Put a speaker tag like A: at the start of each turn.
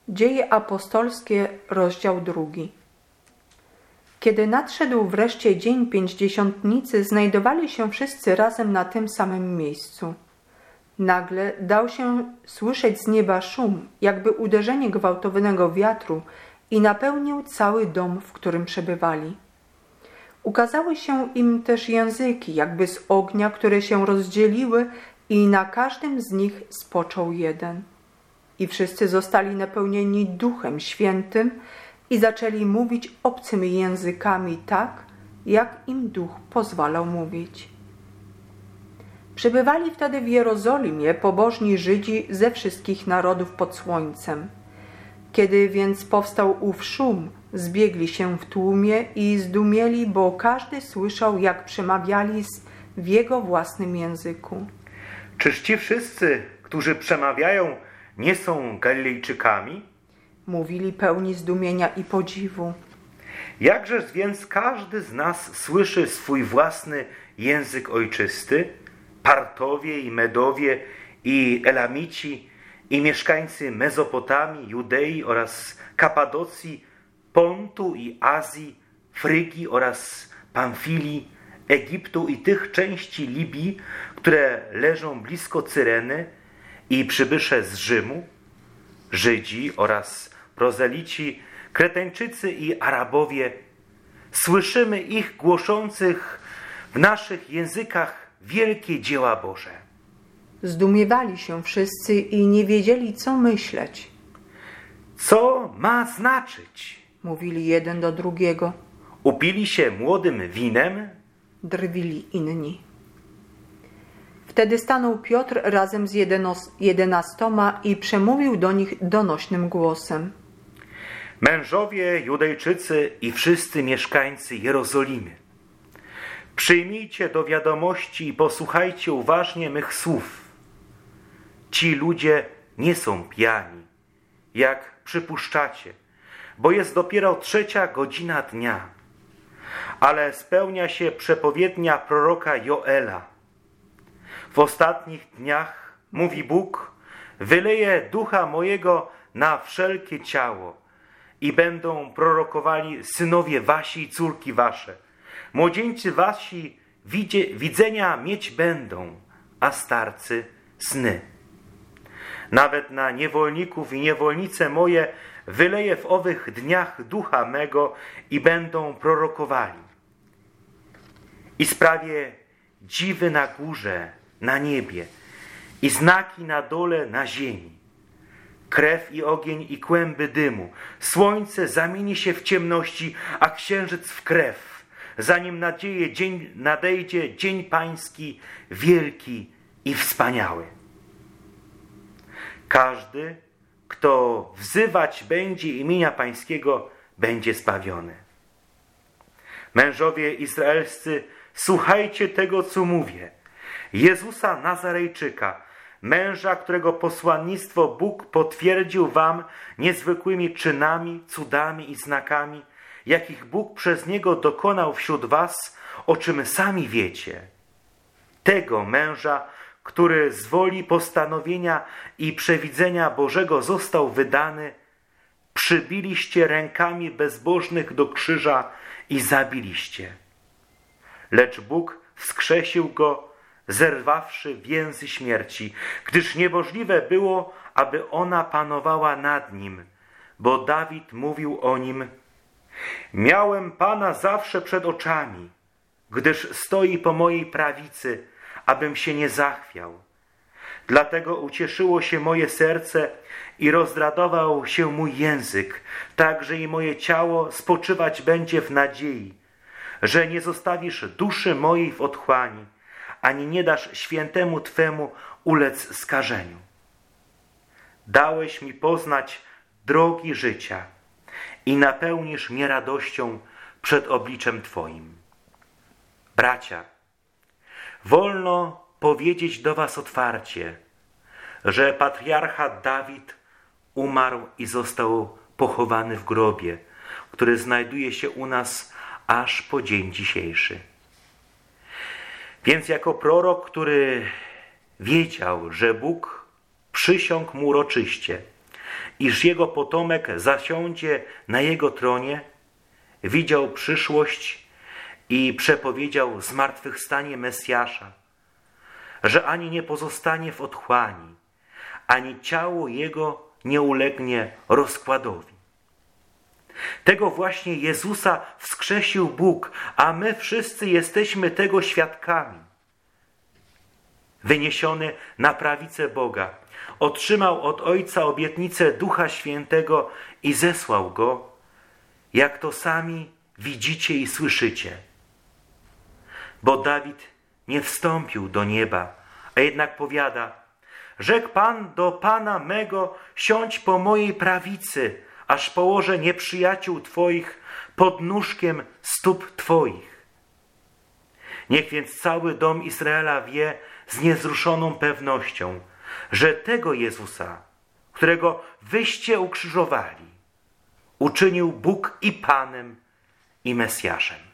A: Dzieje apostolskie, rozdział 2. Kiedy nadszedł wreszcie dzień Pięćdziesiątnicy, znajdowali się wszyscy razem na tym samym miejscu. Nagle dał się słyszeć z nieba szum, jakby uderzenie gwałtownego wiatru, i napełnił cały dom, w którym przebywali. Ukazały się im też języki, jakby z ognia, które się rozdzieliły, i na każdym z nich spoczął jeden. I wszyscy zostali napełnieni Duchem Świętym i zaczęli mówić obcymi językami tak, jak im Duch pozwalał mówić. Przybywali wtedy w Jerozolimie pobożni Żydzi ze wszystkich narodów pod słońcem. Kiedy więc powstał ów szum, zbiegli się w tłumie i zdumieli, bo każdy słyszał, jak przemawiali w jego własnym języku.
B: Czyż ci wszyscy, którzy przemawiają, nie są Galilejczykami?
A: Mówili pełni zdumienia i podziwu.
B: Jakżeż więc każdy z nas słyszy swój własny język ojczysty? Partowie i Medowie i Elamici i mieszkańcy Mezopotamii, Judei oraz Kapadocji, Pontu i Azji, Frygii oraz Pamfilii, Egiptu i tych części Libii, które leżą blisko Cyreny, i przybysze z Rzymu, Żydzi oraz prozelici, Kretańczycy i Arabowie, słyszymy ich głoszących w naszych językach wielkie dzieła Boże.
A: Zdumiewali się wszyscy i nie wiedzieli, co myśleć.
B: Co ma znaczyć?
A: Mówili jeden do drugiego.
B: Upili się młodym winem?
A: Drwili inni. Wtedy stanął Piotr razem z 11 i przemówił do nich donośnym głosem.
B: Mężowie Judejczycy i wszyscy mieszkańcy Jerozolimy, przyjmijcie do wiadomości i posłuchajcie uważnie mych słów. Ci ludzie nie są pijani, jak przypuszczacie, bo jest dopiero 3 godzina dnia, ale spełnia się przepowiednia proroka Joela. W ostatnich dniach, mówi Bóg, wyleję ducha mojego na wszelkie ciało i będą prorokowali synowie wasi i córki wasze. Młodzieńcy wasi widzenia mieć będą, a starcy sny. Nawet na niewolników i niewolnice moje wyleję w owych dniach ducha mego i będą prorokowali. I sprawię dziwy na górze, na niebie i znaki na dole na ziemi. Krew i ogień i kłęby dymu. Słońce zamieni się w ciemności, a księżyc w krew, zanim nadejdzie dzień pański wielki i wspaniały. Każdy, kto wzywać będzie imienia pańskiego, będzie zbawiony. Mężowie izraelscy, słuchajcie tego, co mówię. Jezusa Nazarejczyka, męża, którego posłannictwo Bóg potwierdził wam niezwykłymi czynami, cudami i znakami, jakich Bóg przez niego dokonał wśród was, o czym sami wiecie. Tego męża, który z woli postanowienia i przewidzenia Bożego został wydany, przybiliście rękami bezbożnych do krzyża i zabiliście. Lecz Bóg wskrzesił go, zerwawszy więzy śmierci, gdyż niemożliwe było, aby ona panowała nad nim, bo Dawid mówił o nim: miałem Pana zawsze przed oczami, gdyż stoi po mojej prawicy, abym się nie zachwiał. Dlatego ucieszyło się moje serce i rozradował się mój język, tak, że i moje ciało spoczywać będzie w nadziei, że nie zostawisz duszy mojej w otchłani, ani nie dasz świętemu Twemu ulec skażeniu. Dałeś mi poznać drogi życia i napełnisz mnie radością przed obliczem Twoim. Bracia, wolno powiedzieć do was otwarcie, że patriarcha Dawid umarł i został pochowany w grobie, który znajduje się u nas aż po dzień dzisiejszy. Więc jako prorok, który wiedział, że Bóg przysiągł mu uroczyście iż jego potomek zasiądzie na jego tronie, widział przyszłość i przepowiedział zmartwychwstanie Mesjasza, że ani nie pozostanie w otchłani, ani ciało jego nie ulegnie rozkładowi. Tego właśnie Jezusa wskrzesił Bóg, a my wszyscy jesteśmy tego świadkami. Wyniesiony na prawicę Boga, otrzymał od Ojca obietnicę Ducha Świętego i zesłał Go, jak to sami widzicie i słyszycie. Bo Dawid nie wstąpił do nieba, a jednak powiada: rzekł Pan do Pana mego, siądź po mojej prawicy, aż położę nieprzyjaciół Twoich pod nóżkiem stóp Twoich. Niech więc cały dom Izraela wie z niezruszoną pewnością, że tego Jezusa, którego wyście ukrzyżowali, uczynił Bóg i Panem, i Mesjaszem.